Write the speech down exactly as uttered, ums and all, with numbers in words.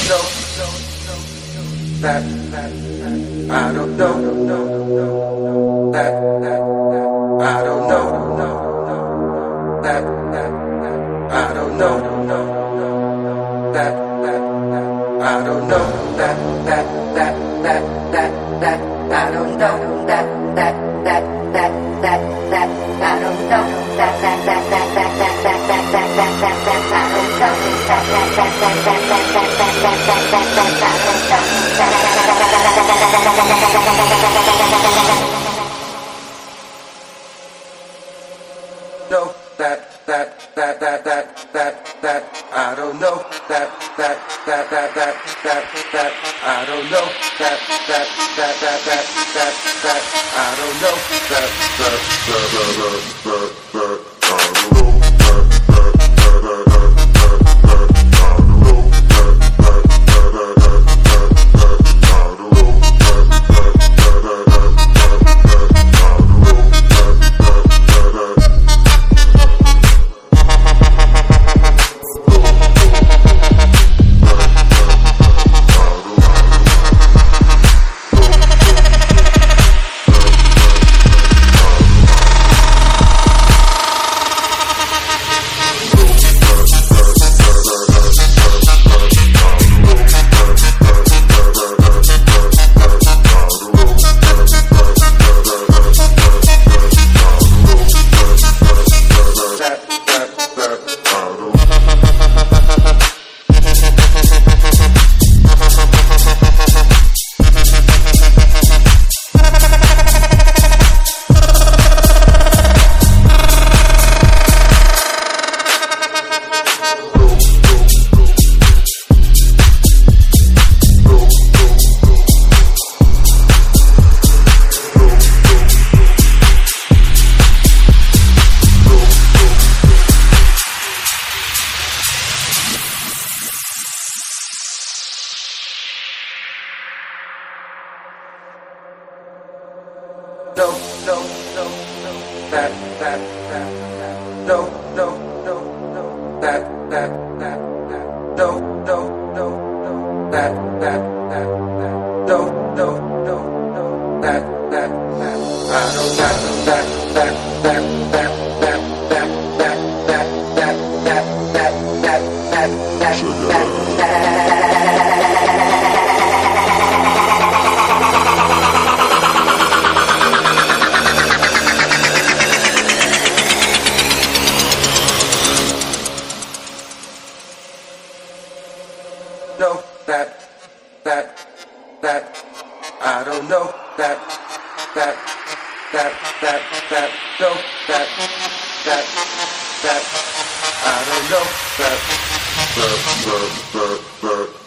that I don't know that I don't know that I don't know that I don't know that that that that that that I don't know that that that that that that I don't know that that that that that that that that that that that I don't know that that that that that that that that that that that I don't know that that that that that that that I don't know that that that that that that that I don't know that that that that that that that I don't know that that that that that that I don't know. No, no, no, no, that, that, that, that, no, no, no, no, that, that, that, that, no, no, no, no, that, that, that, that, no, no, no, no, that, that, that, I don't that, that, that, that, that, that, that, that, that, that, that, that, that, that, that, No, that, that, that, I don't know, that, that, that, that, that, no, that, that, that, I don't know, that, that, that, that, that.